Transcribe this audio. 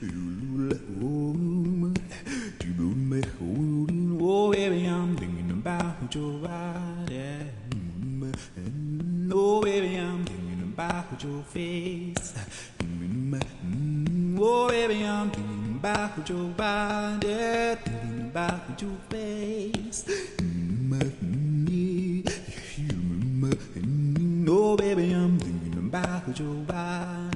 Oh, baby, I'm thinking about your body. Oh, baby, I'm thinking about your face. Oh, baby, I'm thinking about your body. Thinking about your face. Oh, baby, I'm thinking about your body.